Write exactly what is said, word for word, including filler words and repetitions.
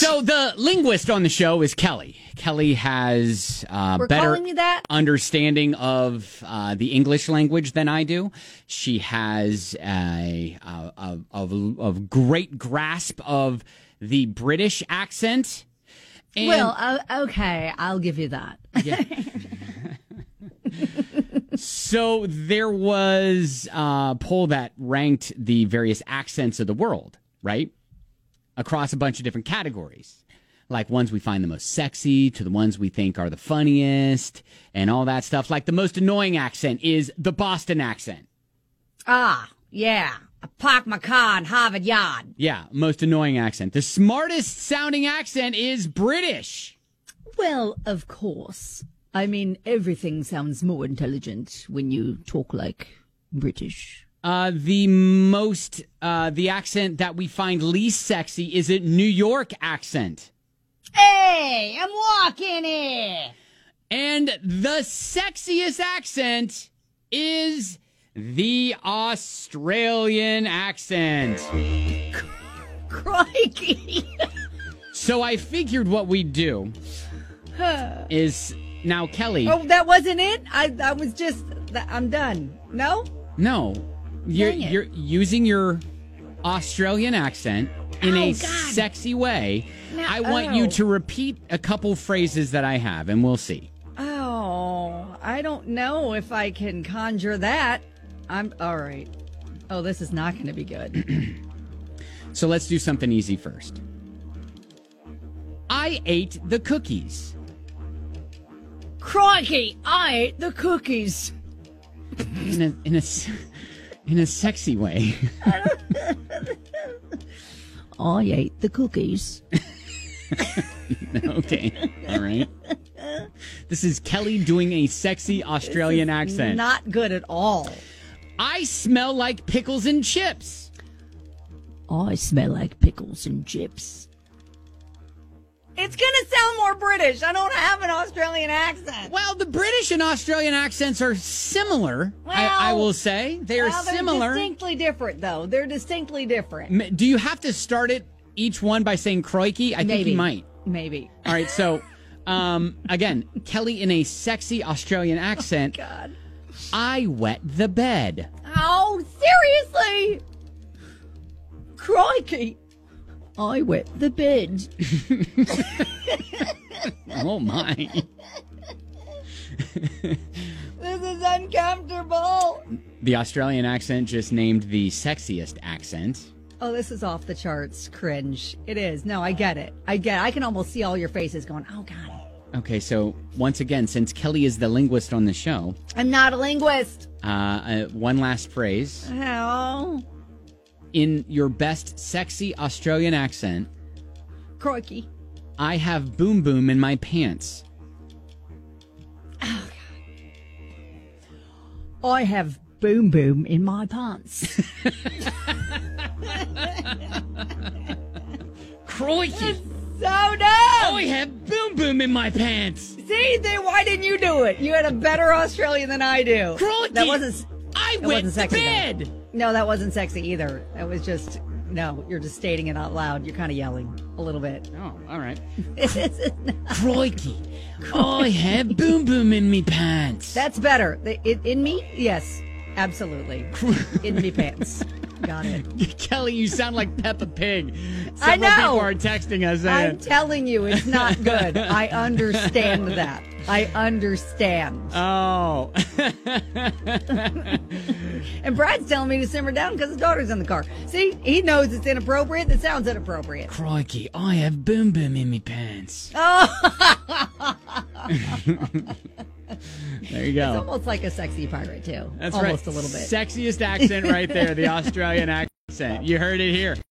So the linguist on the show is Kelly. Kelly has uh, We're better calling you that? understanding of uh, the English language than I do. She has a, a, a, a, a great grasp of the British accent. And Well, uh, okay, I'll give you that. yeah. So there was a poll that ranked the various accents of the world, right? Across a bunch of different categories. Like ones we find the most sexy to the ones we think are the funniest and all that stuff. Like the most annoying accent is the Boston accent. Ah, yeah. I parked my car in Harvard Yard. Yeah, most annoying accent. The smartest sounding accent is British. Well, of course. I mean, everything sounds more intelligent when you talk like British. Uh, the most, uh, the accent that we find least sexy is a New York accent. Hey, I'm walking here. And the sexiest accent is the Australian accent. Crikey. So I figured what we'd do is now, Kelly. Oh, that wasn't it? I, I was just, I'm done. No? No, you're Dang it. you're using your Australian accent in Oh, a God. sexy way. No, I want oh. you to repeat a couple phrases that I have, and we'll see. Oh, I don't know if I can conjure that. I'm, all right. Oh, this is not going to be good. So let's do something easy first. I ate the cookies. Crikey, I ate the cookies. In a in a s- in a sexy way. I ate the cookies. Okay, all right. This is Kelly doing a sexy Australian accent. Not good at all. I smell like pickles and chips. I smell like pickles and chips. It's going to sound more British. I don't have an Australian accent. Well, the British and Australian accents are similar. I, I Well, will say they are Well, they're similar. distinctly different, though. They're distinctly different. M- Do you have to start it each one by saying crikey? I think Maybe. you might. Maybe. All right, so um, again, Kelly in a sexy Australian accent. God. I wet the bed. Oh, seriously? Crikey. I wet the bed. Oh my! This is uncomfortable. The Australian accent just named the sexiest accent. Oh, this is off the charts. Cringe. It is. No, I get it. I get it. I can almost see all your faces going, oh, God. Okay, so once again, since Kelly is the linguist on the show, I'm not a linguist. uh, uh, one last phrase. How? In your best sexy Australian accent, Crikey. I have boom boom in my pants. Oh, God. I have boom boom in my pants. Crikey! So dumb. I have boom boom in my pants. See, then why didn't you do it? You had a better Australian than I do. Crikey! That wasn't. I That wet wasn't the sexy, though. bed. No, that wasn't sexy either. That was just no. You're just stating it out loud. You're kind of yelling a little bit. Oh, all right. That's Crikey! I have boom boom in me pants. better. The- In, in me, yes, absolutely. In me pants. Got it. Kelly, you sound like Peppa Pig. I Several know. people are texting us I'm saying, telling you, it's not good. I understand that. I understand. oh. And Brad's telling me to simmer down because his daughter's in the car. See, he knows it's inappropriate. That sounds inappropriate. Crikey, I have boom boom in me pants. Oh, There you it's go. almost like a sexy pirate too. That's almost right. a little bit. Sexiest accent right there, the Australian accent. You heard it here.